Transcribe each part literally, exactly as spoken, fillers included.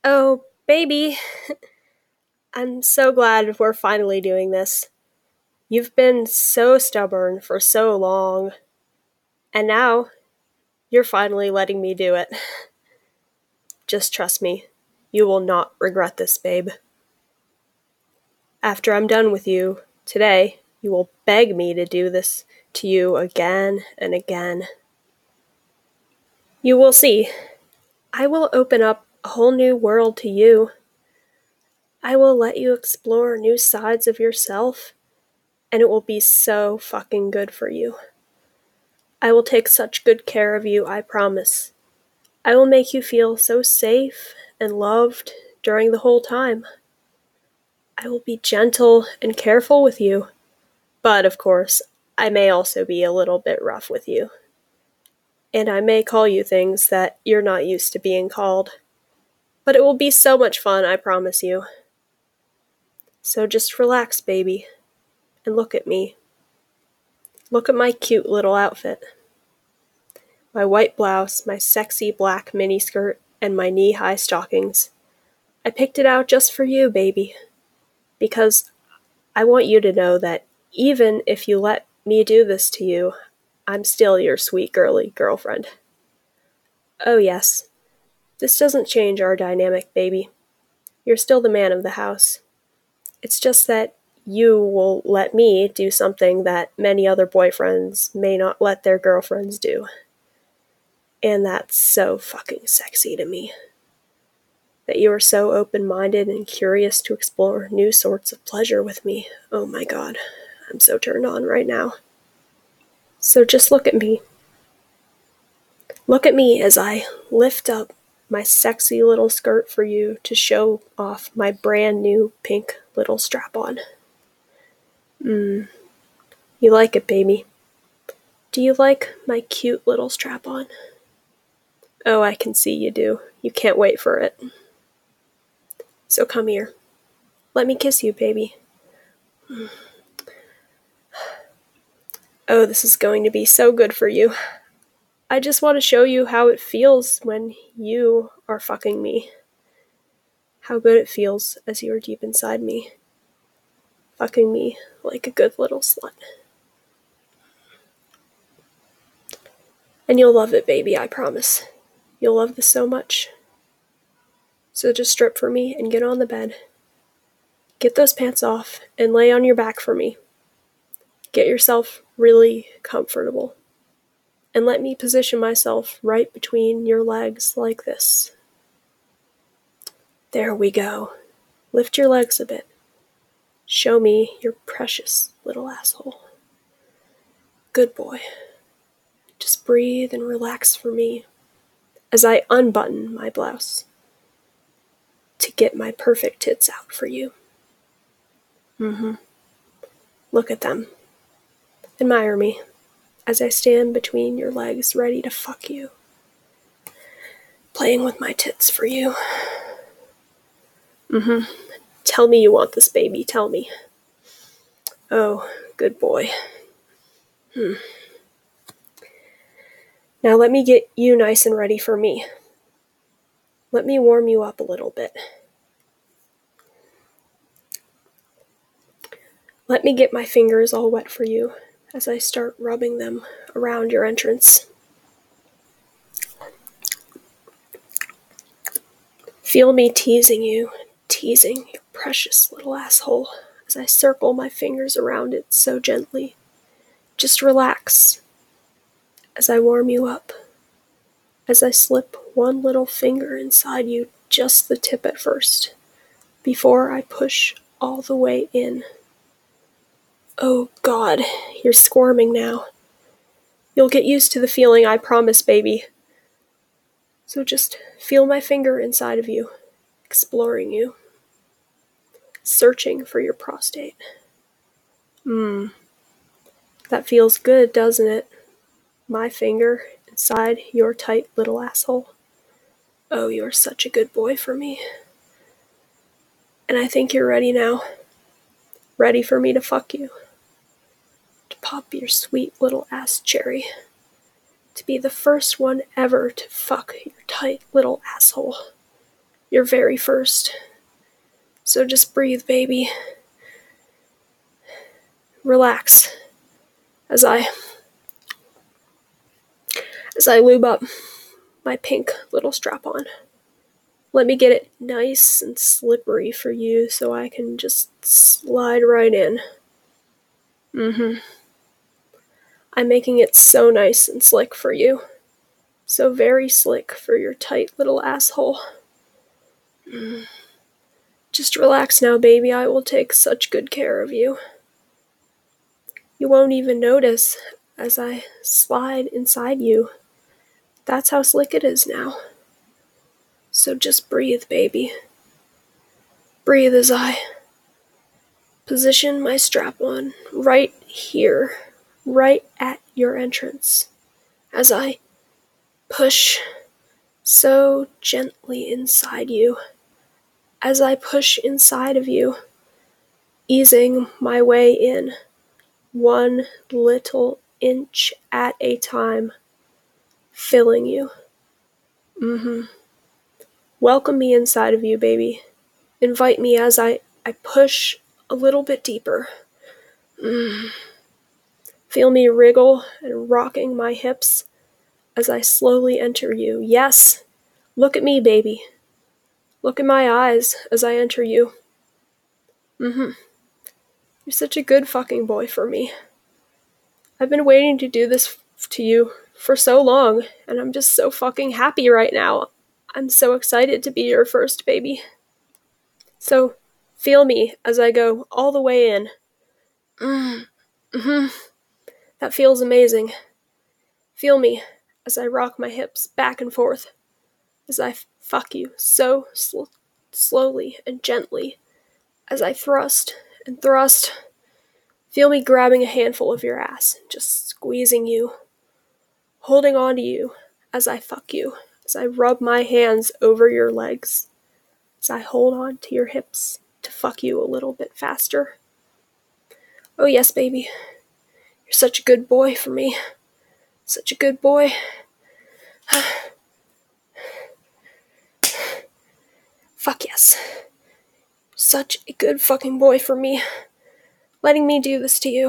Oh, baby, I'm so glad we're finally doing this. You've been so stubborn for so long, and now you're finally letting me do it. Just trust me, you will not regret this, babe. After I'm done with you today, you will beg me to do this to you again and again. You will see. I will open up a whole new world to you. I will let you explore new sides of yourself, and it will be so fucking good for you. I will take such good care of you, I promise. I will make you feel so safe and loved during the whole time. I will be gentle and careful with you, but of course, I may also be a little bit rough with you. And I may call you things that you're not used to being called. But it will be so much fun, I promise you. So just relax, baby, and look at me. Look at my cute little outfit. My white blouse, my sexy black miniskirt, and my knee-high stockings. I picked it out just for you, baby. Because I want you to know that even if you let me do this to you, I'm still your sweet girly girlfriend. Oh yes, this doesn't change our dynamic, baby. You're still the man of the house. It's just that you will let me do something that many other boyfriends may not let their girlfriends do. And that's so fucking sexy to me. That you are so open-minded and curious to explore new sorts of pleasure with me. Oh my god, I'm so turned on right now. So just look at me. Look at me as I lift up my sexy little skirt for you to show off my brand new pink little strap-on. Mmm. You like it, baby? Do you like my cute little strap-on? Oh, I can see you do. You can't wait for it. So come here. Let me kiss you, baby. Oh, this is going to be so good for you. I just want to show you how it feels when you are fucking me. How good it feels as you are deep inside me. Fucking me like a good little slut. And you'll love it, baby, I promise. You'll love this so much. So just strip for me and get on the bed. Get those pants off and lay on your back for me. Get yourself really comfortable. And let me position myself right between your legs like this. There we go. Lift your legs a bit. Show me your precious little asshole. Good boy. Just breathe and relax for me as I unbutton my blouse to get my perfect tits out for you. Mm-hmm. Look at them. Admire me as I stand between your legs ready to fuck you. Playing with my tits for you. Mm-hmm. Tell me you want this, baby. Tell me. Oh, good boy. Hmm. Now let me get you nice and ready for me. Let me warm you up a little bit. Let me get my fingers all wet for you as I start rubbing them around your entrance. Feel me teasing you, teasing your precious little asshole as I circle my fingers around it so gently. Just relax as I warm you up, as I slip one little finger inside you, just the tip at first, before I push all the way in. Oh God, you're squirming now. You'll get used to the feeling, I promise, baby. So just feel my finger inside of you, exploring you, searching for your prostate. Mmm, that feels good, doesn't it? My finger inside your tight little asshole. Oh, you're such a good boy for me. And I think you're ready now. Ready for me to fuck you. To pop your sweet little ass cherry. To be the first one ever to fuck your tight little asshole. Your very first. So just breathe, baby. Relax as I as I lube up my pink little strap on. Let me get it nice and slippery for you so I can just slide right in. Mm-hmm. I'm making it so nice and slick for you. So very slick for your tight little asshole. Mm. Just relax now, baby. I will take such good care of you. You won't even notice as I slide inside you. That's how slick it is now. So just breathe, baby. Breathe as I position my strap on right here, right at your entrance, as I push so gently inside you, as I push inside of you, easing my way in, one little inch at a time, filling you. Mm-hmm. Welcome me inside of you, baby. Invite me as I, I push a little bit deeper. Mm. Feel me wriggle and rocking my hips as I slowly enter you. Yes, look at me, baby. Look in my eyes as I enter you. Mm-hmm. You're such a good fucking boy for me. I've been waiting to do this f- to you for so long, and I'm just so fucking happy right now. I'm so excited to be your first baby. So, feel me as I go all the way in. Mm. Mm-hmm. That feels amazing. Feel me as I rock my hips back and forth, as I f- fuck you so sl- slowly and gently, as I thrust and thrust. Feel me grabbing a handful of your ass, just squeezing you, holding on to you as I fuck you, as I rub my hands over your legs, as I hold on to your hips to fuck you a little bit faster. Oh yes, baby. You're such a good boy for me. Such a good boy. Fuck yes. Such a good fucking boy for me. Letting me do this to you.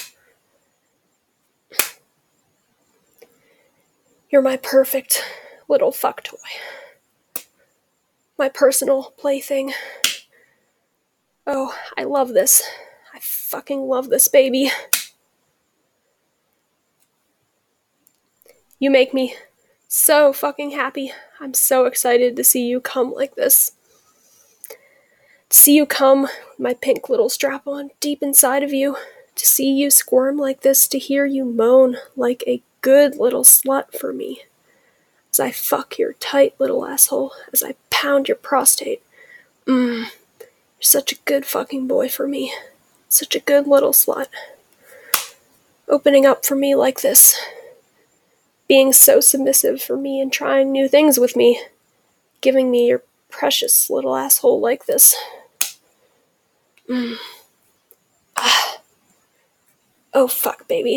You're my perfect little fuck toy. My personal plaything. Oh, I love this. I fucking love this, baby. You make me so fucking happy. I'm so excited to see you come like this. To see you come with my pink little strap on deep inside of you. To see you squirm like this. To hear you moan like a good little slut for me. As I fuck your tight little asshole. As I pound your prostate. Mmm. You're such a good fucking boy for me. Such a good little slut. Opening up for me like this. Being so submissive for me and trying new things with me. Giving me your precious little asshole like this. Mm. Ah. Oh fuck, baby.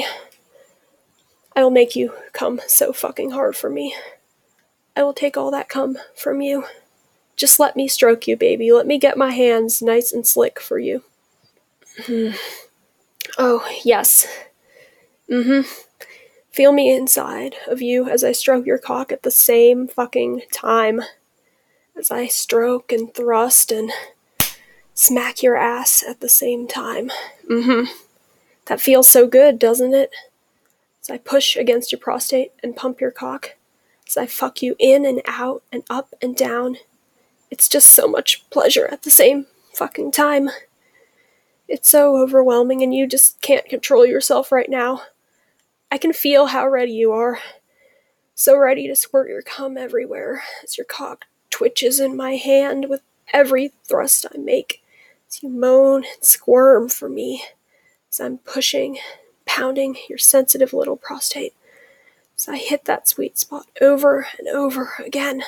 I will make you come so fucking hard for me. I will take all that cum from you. Just let me stroke you, baby. Let me get my hands nice and slick for you. Mm. Oh, yes. Mm-hmm. Feel me inside of you as I stroke your cock at the same fucking time. As I stroke and thrust and smack your ass at the same time. Mm-hmm. That feels so good, doesn't it? As I push against your prostate and pump your cock. As I fuck you in and out and up and down. It's just so much pleasure at the same fucking time. It's so overwhelming and you just can't control yourself right now. I can feel how ready you are. So ready to squirt your cum everywhere as your cock twitches in my hand with every thrust I make. As you moan and squirm for me. As I'm pushing, pounding your sensitive little prostate. As I hit that sweet spot over and over again.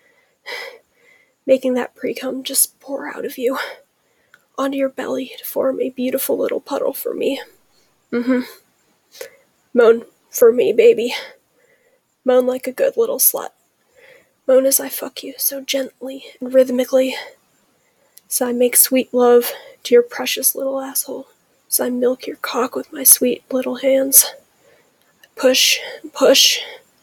Making that pre-cum just pour out of you. Onto your belly to form a beautiful little puddle for me. Mm-hmm. Moan for me, baby. Moan like a good little slut. Moan as I fuck you so gently and rhythmically. As I make sweet love to your precious little asshole. As I milk your cock with my sweet little hands. I push and push.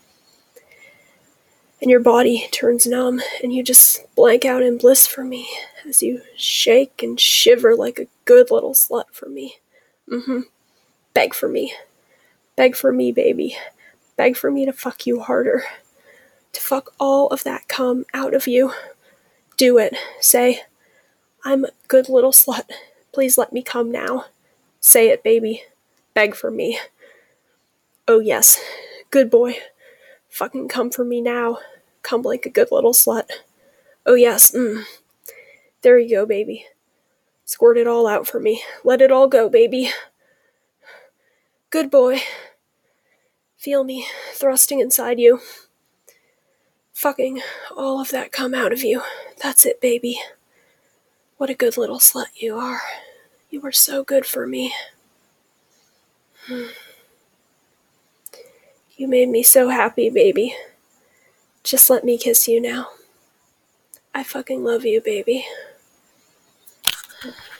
And your body turns numb, and you just blank out in bliss for me as you shake and shiver like a good little slut for me. Mm-hmm. Beg for me. Beg for me, baby. Beg for me to fuck you harder. To fuck all of that cum out of you. Do it. Say, I'm a good little slut. Please let me come now. Say it, baby. Beg for me. Oh yes. Good boy. Fucking come for me now. Come like a good little slut. Oh yes. Mm. There you go, baby. Squirt it all out for me. Let it all go, baby. Good boy. Feel me thrusting inside you. Fucking all of that cum out of you. That's it, baby. What a good little slut you are. You were so good for me. You made me so happy, baby. Just let me kiss you now. I fucking love you, baby.